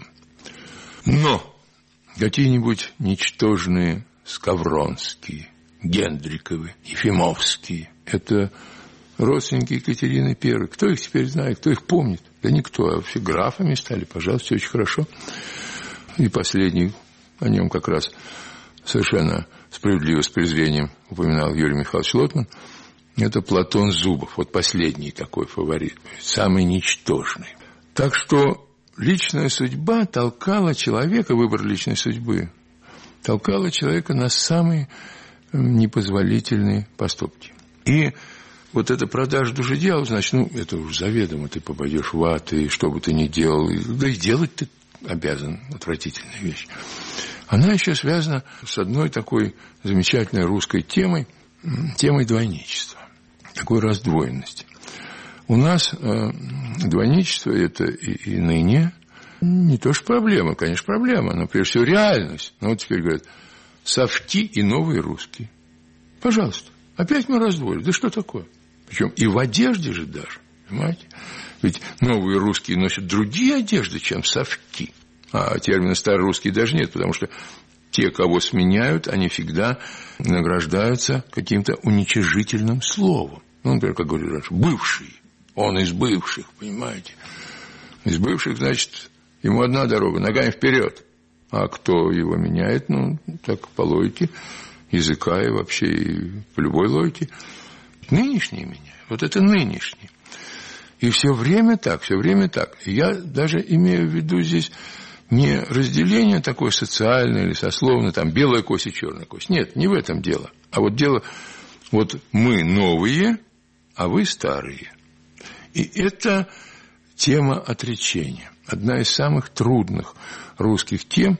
Но какие-нибудь ничтожные Скавронские, Гендриковы, Ефимовские – это родственники Екатерины Первой. Кто их теперь знает, кто их помнит? Да никто, а все графами стали, пожалуйста, очень хорошо. И последний, о нем как раз совершенно справедливо с презрением упоминал Юрий Михайлович Лотман, это Платон Зубов, вот последний такой фаворит, самый ничтожный. Так что личная судьба толкала человека, выбор личной судьбы, толкала человека на самые непозволительные поступки. И вот эта продажа души дьяволу, значит, ну, это уж заведомо, ты попадешь в ад, и что бы ты ни делал, да и делать ты обязан, отвратительная вещь. Она еще связана с одной такой замечательной русской темой, темой двойничества, такой раздвоенности. У нас э, двойничество – это и, и ныне не то что проблема, конечно, проблема, но прежде всего реальность. Но вот теперь говорят, совки и новые русские. Пожалуйста, опять мы раздвоили. Да что такое? Причем и в одежде же даже, понимаете? Ведь новые русские носят другие одежды, чем совки. А термина старорусские даже нет, потому что те, кого сменяют, они всегда награждаются каким-то уничижительным словом. Ну, например, как говорили раньше, бывший. Он из бывших, понимаете? Из бывших, значит, ему одна дорога, ногами вперед. А кто его меняет, ну, так по логике языка и вообще и по любой логике. Нынешние меняют. Вот это нынешние. И все время так, все время так. И я даже имею в виду здесь не разделение такое социальное или сословное, там, белая кость и черная кость. Нет, не в этом дело. А вот дело, вот мы новые, а вы старые. И это тема отречения. Одна из самых трудных русских тем.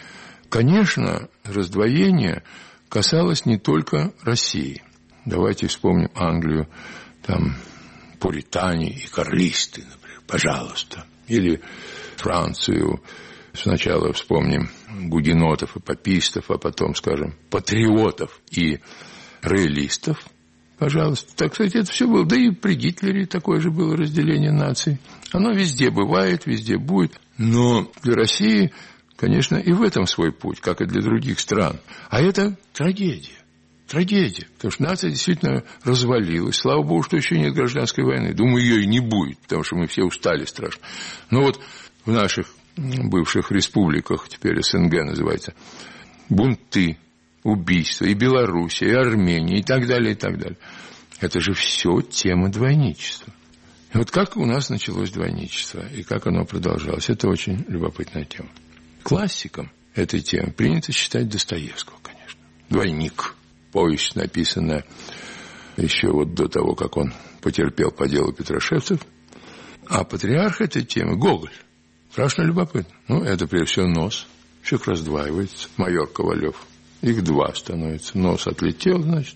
Конечно, раздвоение касалось не только России. Давайте вспомним Англию, там, пуритане и карлисты, например, пожалуйста. Или Францию. Сначала вспомним гугенотов и папистов, а потом, скажем, патриотов и роялистов. Пожалуйста. Так, кстати, это все было. Да и при Гитлере такое же было разделение наций. Оно везде бывает, везде будет. Но для России, конечно, и в этом свой путь, как и для других стран. А это трагедия. Трагедия. Потому что нация действительно развалилась. Слава богу, что еще нет гражданской войны. Думаю, ее и не будет, потому что мы все устали страшно. Но вот в наших бывших республиках, теперь СНГ называется, бунты, убийства, и Белоруссия, и Армения, и так далее, и так далее. Это же все тема двойничества. И вот как у нас началось двойничество, и как оно продолжалось, это очень любопытная тема. Классиком этой темы принято считать Достоевского, конечно. «Двойник». Повесть, написанная еще вот до того, как он потерпел по делу Петрашевцев. А патриарх этой темы — Гоголь. Страшно любопытно. Ну, это, прежде всего, нос. Человек раздваивается. Майор Ковалев. Их два становится. Нос отлетел, значит.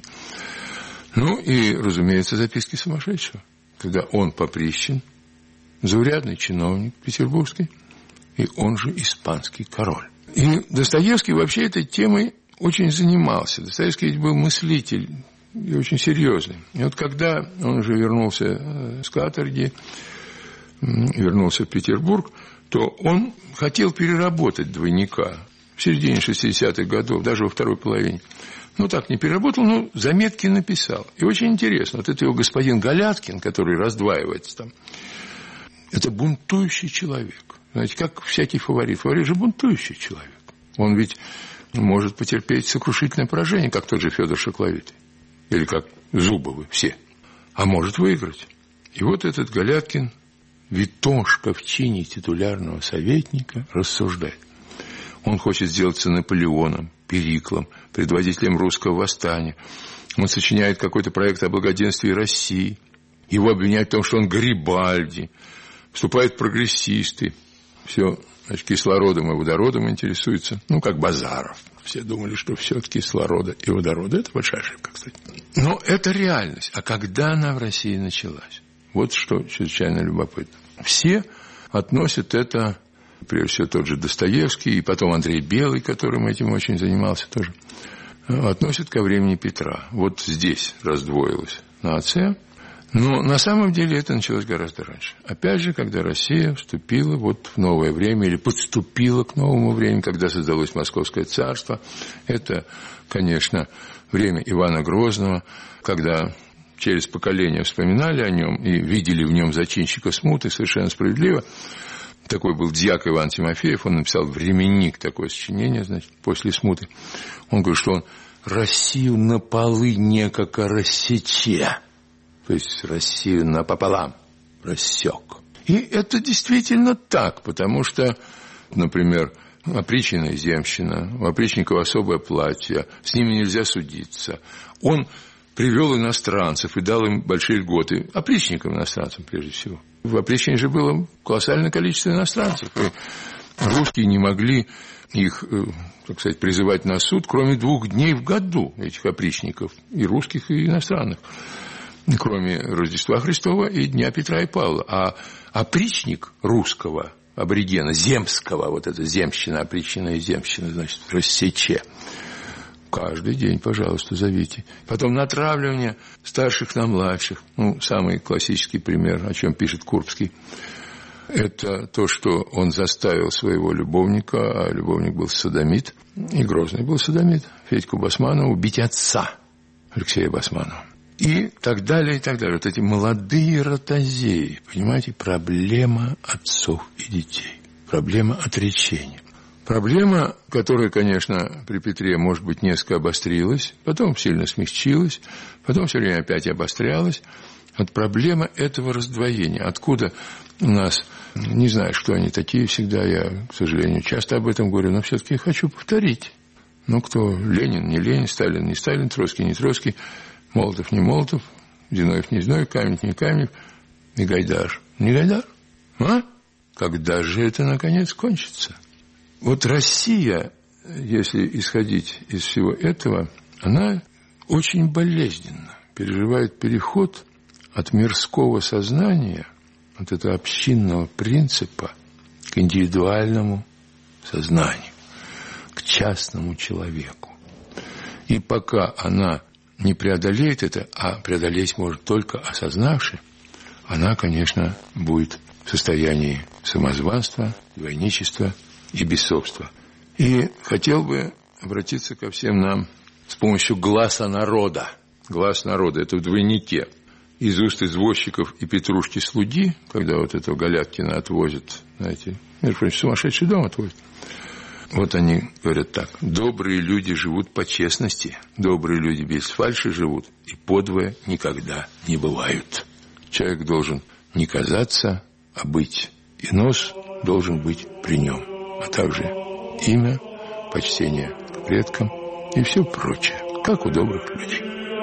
Ну, и, разумеется, записки сумасшедшего. Когда он поприщен, заурядный чиновник петербургский, и он же испанский король. И Достоевский вообще этой темой очень занимался. Достоевский ведь был мыслитель и очень серьезный. И вот когда он уже вернулся с каторги, вернулся в Петербург, то он хотел переработать «Двойника» в середине шестидесятых годов, даже во второй половине. Ну, так не переработал, но заметки написал. И очень интересно, вот это его господин Галяткин, который раздваивается там, это бунтующий человек. Знаете, как всякий фаворит. Фаворит же бунтующий человек. Он ведь может потерпеть сокрушительное поражение, как тот же Федор Шакловитый. Или как Зубовы, все. А может выиграть. И вот этот Галяткин, Витошка в чине титулярного советника, рассуждает. Он хочет сделаться Наполеоном, Периклом, предводителем русского восстания. Он сочиняет какой-то проект о благоденствии России. Его обвиняют в том, что он Гарибальди. Вступают прогрессисты. Все, значит, кислородом и водородом интересуется. Ну, как Базаров. Все думали, что все от кислорода и водорода. Это большая ошибка, кстати. Но это реальность. А когда она в России началась? Вот что чрезвычайно любопытно. Все относят это, прежде всего, тот же Достоевский, и потом Андрей Белый, которым этим очень занимался тоже, относят ко времени Петра. Вот здесь раздвоилась нация. Но на самом деле это началось гораздо раньше. Опять же, когда Россия вступила вот в новое время или подступила к новому времени, когда создалось Московское царство. Это, конечно, время Ивана Грозного, когда через поколения вспоминали о нем и видели в нем зачинщика смуты, совершенно справедливо. Такой был дьяк Иван Тимофеев, он написал «Временник», такое сочинение, значит, после смуты. Он говорит, что он Россию на полы некако рассече. То есть Россию напополам рассек. И это действительно так, потому что, например, опричнина и земщина, у опричников особое платье, с ними нельзя судиться. Он привел иностранцев и дал им большие льготы. Опричникам иностранцам, прежде всего. В опричнине же было колоссальное количество иностранцев. И русские не могли их, так сказать, призывать на суд, кроме двух дней в году, этих опричников, и русских, и иностранных. Кроме Рождества Христова и Дня Петра и Павла. А опричник русского аборигена, земского, вот это земщина, опричнина и земщина, значит, рассече. Каждый день, пожалуйста, зовите. Потом натравливание старших на младших. Ну, самый классический пример, о чем пишет Курбский, это то, что он заставил своего любовника, а любовник был содомит, и Грозный был содомит, Федьку Басманова, убить отца Алексея Басманова. И так далее, и так далее. Вот эти молодые ротозеи, понимаете, проблема отцов и детей, проблема отречения. Проблема, которая, конечно, при Петре, может быть, несколько обострилась, потом сильно смягчилась, потом все время опять обострялась. Вот проблема этого раздвоения. Откуда у нас Не знаю, что они такие всегда, я, к сожалению, часто об этом говорю, но все-таки хочу повторить. Ну, кто Ленин, не Ленин, Сталин, не Сталин, Троцкий, не Троцкий, Молотов, не Молотов, Зиновьев, не Зиновьев, Каменев, не Каменев, и Гайдар, не Гайдар. А? Когда же это, наконец, кончится? Вот Россия, если исходить из всего этого, она очень болезненно переживает переход от мирского сознания, от этого общинного принципа к индивидуальному сознанию, к частному человеку. И пока она не преодолеет это, а преодолеть может только осознавши, она, конечно, будет в состоянии самозванства, двойничества и бессобства. И хотел бы обратиться ко всем нам с помощью гласа народа. Глаз народа – это в двойнике. Из уст извозчиков и Петрушки-слуги, когда вот этого Галяткина отвозят, знаете, между прочим, сумасшедший дом отвозят. Вот они говорят так: добрые люди живут по честности, добрые люди без фальши живут, и подвое никогда не бывают. Человек должен не казаться, а быть, и нос должен быть при нем, а также имя, почтение к предкам и все прочее, как у добрых людей.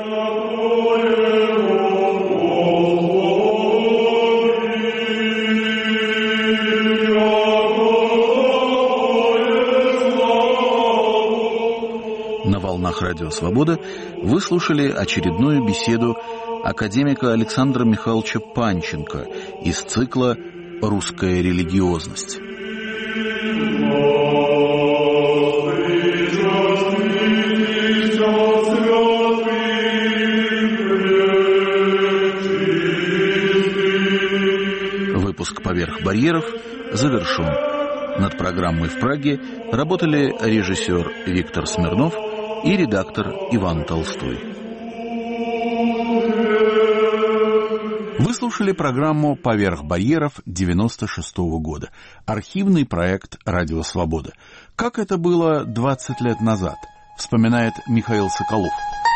На волнах Радио Свобода вы слушали очередную беседу академика Александра Михайловича Панченко из цикла «Русская религиозность». Выпуск «Поверх барьеров» завершен. Над программой в Праге работали режиссер Виктор Смирнов и редактор Иван Толстой. Вы слушали программу «Поверх барьеров» девяносто шестого года. Архивный проект «Радио Свобода». Как это было двадцать лет назад, вспоминает Михаил Соколов.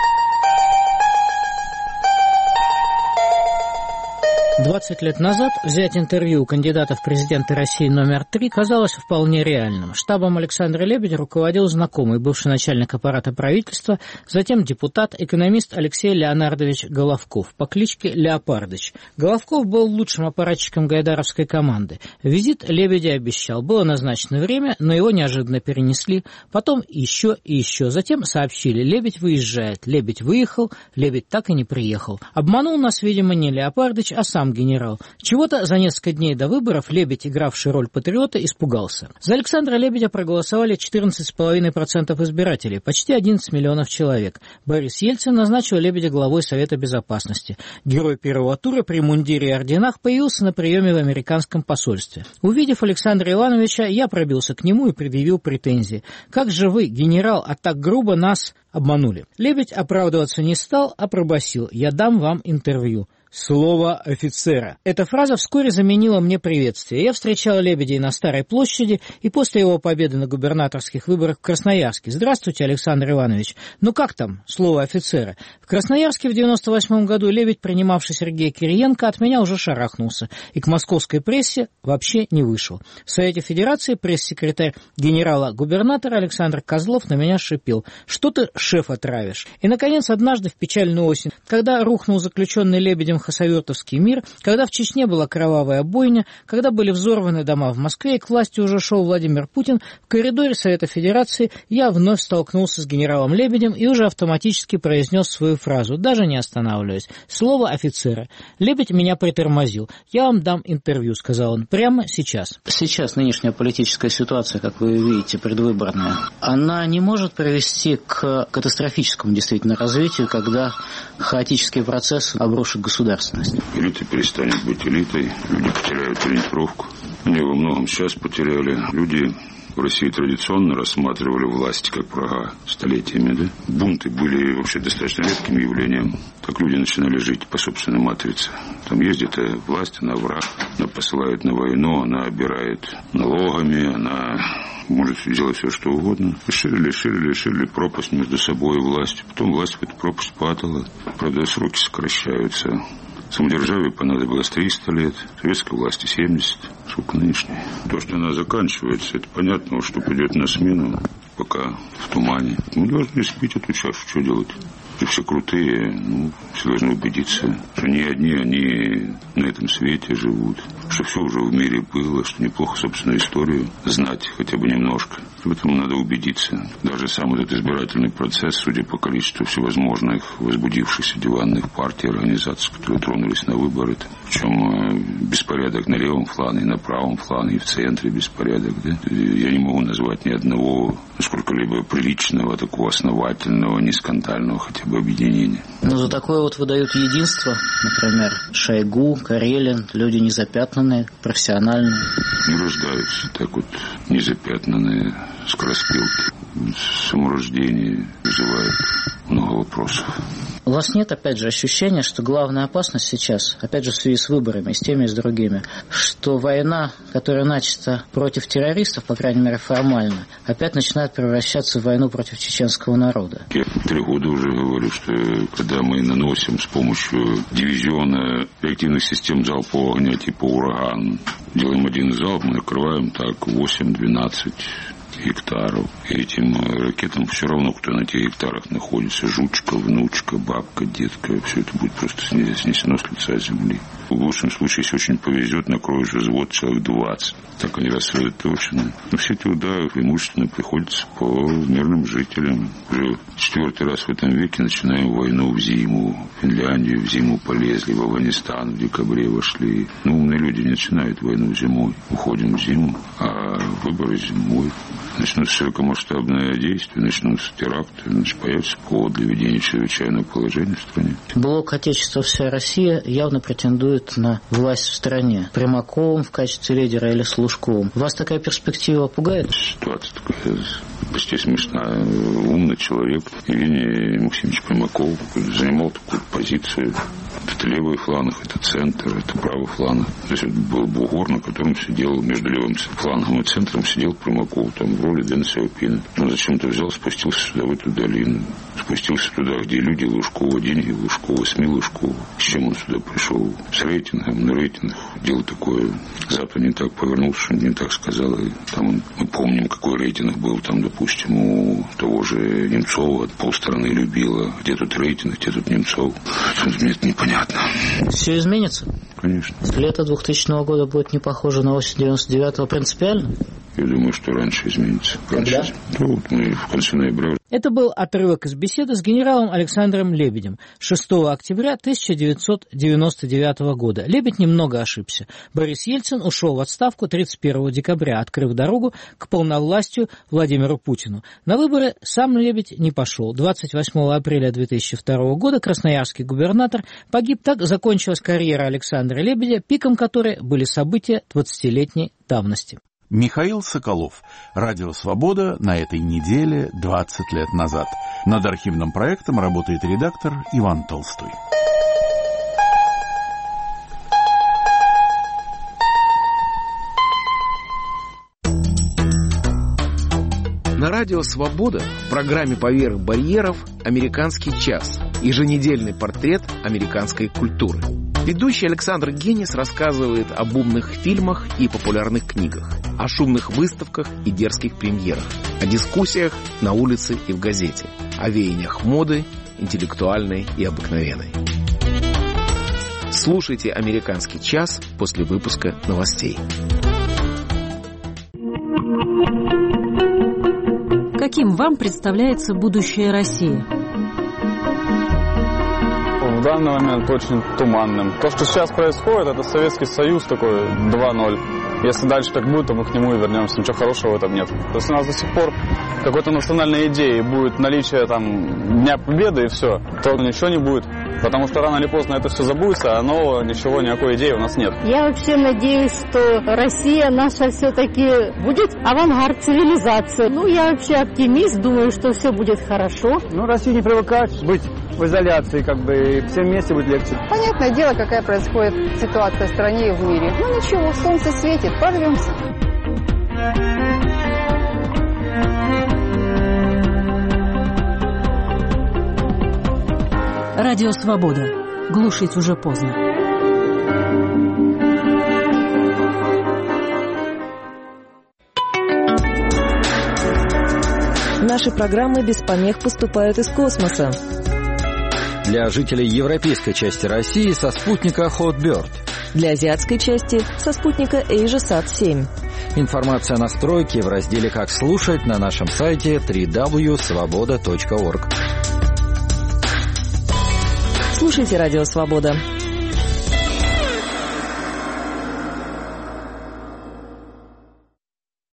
двадцать лет назад взять интервью у кандидата в президенты России номер три казалось вполне реальным. Штабом Александра Лебедя руководил знакомый, бывший начальник аппарата правительства, затем депутат, экономист Алексей Леонардович Головков по кличке Леопардыч. Головков был лучшим аппаратчиком гайдаровской команды. Визит Лебедя обещал. Было назначено время, но его неожиданно перенесли. Потом еще и еще. Затем сообщили: Лебедь выезжает. Лебедь выехал, Лебедь так и не приехал. Обманул нас, видимо, не Леопардыч, а сам генерал. Чего-то за несколько дней до выборов Лебедь, игравший роль патриота, испугался. За Александра Лебедя проголосовали четырнадцать целых пять десятых процента избирателей, почти одиннадцать миллионов человек. Борис Ельцин назначил Лебедя главой Совета Безопасности. Герой первого тура при мундире и орденах появился на приеме в американском посольстве. Увидев Александра Ивановича, я пробился к нему и предъявил претензии. «Как же вы, генерал, а так грубо нас обманули?» Лебедь оправдываться не стал, а пробасил: «Я дам вам интервью». Слово офицера. Эта фраза вскоре заменила мне приветствие. Я встречал Лебедя на Старой площади и после его победы на губернаторских выборах в Красноярске. «Здравствуйте, Александр Иванович. Ну как там, слово офицера?» В Красноярске в девяносто восьмом году Лебедь, принимавший Сергея Кириенко, от меня уже шарахнулся и к московской прессе вообще не вышел. В Совете Федерации пресс-секретарь генерала-губернатора Александр Козлов на меня шипел: «Что ты шефа травишь?» И, наконец, однажды в печальную осень, когда рухнул заключенный Лебедем хасавюртовский мир, когда в Чечне была кровавая бойня, когда были взорваны дома в Москве и к власти уже шел Владимир Путин, в коридоре Совета Федерации я вновь столкнулся с генералом Лебедем и уже автоматически произнес свою фразу, даже не останавливаясь: «Слово офицера». Лебедь меня притормозил. «Я вам дам интервью», — сказал он, — «прямо сейчас». Сейчас нынешняя политическая ситуация, как вы видите, предвыборная, она не может привести к катастрофическому действительно развитию, когда хаотический процесс обрушит государство. Элита перестанет быть элитой, люди потеряют ориентировку. Они во многом сейчас потеряли. Люди в России традиционно рассматривали власть как врага столетиями. Да? Бунты были вообще достаточно редким явлением. Так люди начинали жить по собственной матрице. Там ездит власть, она враг, она посылает на войну, она обирает налогами, она может делать все, что угодно. Ширили, ширили, ширили пропасть между собой и властью. Потом власть в эту пропасть падала. Правда, сроки сокращаются. Самодержавию понадобилось триста лет, советской власти семьдесят, сколько нынешней. То, что она заканчивается, это понятно, что придет на смену, пока в тумане. Мы должны спить эту чашу, что делать? И все крутые, ну, все должны убедиться, что не одни они на этом свете живут, что все уже в мире было, что неплохо собственную историю знать хотя бы немножко. В этом надо убедиться. Даже сам этот избирательный процесс, судя по количеству всевозможных возбудившихся диванных партий, организаций, которые тронулись на выборы, причем беспорядок на левом флане, на правом флане, и в центре беспорядок. Да? Я не могу назвать ни одного сколько-либо приличного, такого основательного, не скандального хотя бы объединения. Но за такое вот выдают единство, например, Шойгу, Карелин, люди незапятнанные, профессиональные. Не рождаются так вот незапятнанные скороспелки. Саморождение вызывает много вопросов. У вас нет, опять же, ощущения, что главная опасность сейчас, опять же, в связи с выборами, с теми и с другими, что война, которая начата против террористов, по крайней мере, формально, опять начинает превращаться в войну против чеченского народа? Я три года уже говорю, что когда мы наносим с помощью дивизиона реактивных систем залпового огня типа «Ураган», делаем один залп, мы накрываем так восемь-двенадцать гектаров. И этим ракетам все равно, кто на тех гектарах находится. Жучка, внучка, бабка, детка. Все это будет просто снесено с лица земли. В лучшем случае, если очень повезет, накроешь взвод человек двадцать. Так они рассредоточены. Но все эти удары преимущественно приходятся по мирным жителям. Уже четвертый раз в этом веке начинаем войну в зиму. В Финляндию в зиму полезли, в Афганистан в декабре вошли. Но умные люди не начинают войну зимой. Уходим в зиму, а выборы зимой. Начнутся широкомасштабные действия, начнутся теракты, значит, появится повод для ведения чрезвычайного положения в стране. Блок «Отечество. Вся Россия» явно претендует на власть в стране. Примаковым в качестве лидера или с Лужковым. Вас такая перспектива пугает? Ситуация такая почти смешная. Умный человек Евгений Максимович Примаков занимал такую позицию. Это левый фланг, это центр, это правый фланг. То есть это был бугор, на котором сидел, между левым флангом и центром сидел Примаков, там в роли Дэн Сяопина. Он зачем-то взял, спустился сюда, в эту долину. Спустился туда, где люди Лужкова, деньги Лужкова, СМИ Лужкова. С чем он сюда пришел? С рейтингом, на рейтинг. Дело такое. Запад не так повернулся, что не так сказал. И там он, мы помним, какой рейтинг был там, допустим, у того же Немцова. Полстраны любила. Где тут рейтинг, где тут Немцов? Мне это непонятно. Все изменится? Конечно. Лето двухтысячного года будет не похоже на осень девяносто девятого принципиально? Я думаю, что раньше изменится. Когда? Ну, вот мы в конце ноября. Это был отрывок из беседы с генералом Александром Лебедем шестого октября тысяча девятьсот девяносто девятого года. Лебедь немного ошибся. Борис Ельцин ушел в отставку тридцать первого декабря, открыв дорогу к полновластию Владимиру Путину. На выборы сам Лебедь не пошел. двадцать восьмого апреля две тысячи второго года красноярский губернатор погиб. Так закончилась карьера Александра Лебедя, пиком которой были события двадцатилетней давности. Михаил Соколов. Радио «Свобода» на этой неделе двадцать лет назад. Над архивным проектом работает редактор Иван Толстой. На радио «Свобода» в программе «Поверх барьеров» «Американский час». Еженедельный портрет американской культуры. Ведущий Александр Генис рассказывает об умных фильмах и популярных книгах, о шумных выставках и дерзких премьерах, о дискуссиях на улице и в газете, о веяниях моды, интеллектуальной и обыкновенной. Слушайте «Американский час» после выпуска новостей. Каким вам представляется будущее России? В данный момент очень туманным. То, что сейчас происходит, это Советский Союз такой два ноль. Если дальше так будет, то мы к нему и вернемся. Ничего хорошего в этом нет. То есть у нас до сих пор какой-то национальной идеи будет наличие там Дня Победы и все, то ничего не будет. Потому что рано или поздно это все забудется, а нового ничего, никакой идеи у нас нет. Я вообще надеюсь, что Россия наша все-таки будет авангард цивилизации. Ну, я вообще оптимист, думаю, что все будет хорошо. Ну, Россия не привыкает быть в изоляции, как бы, и всем вместе будет легче. Понятное дело, какая происходит ситуация в стране и в мире. Ну, ничего, солнце светит, порвемся. Радио «Свобода». Глушить уже поздно. Наши программы без помех поступают из космоса. Для жителей европейской части России со спутника Hotbird. Для азиатской части со спутника AsiaSat семь. Информация о настройке в разделе «Как слушать» на нашем сайте дабл ю дабл ю дабл ю точка свобода точка орг. Слушайте «Радио Свобода».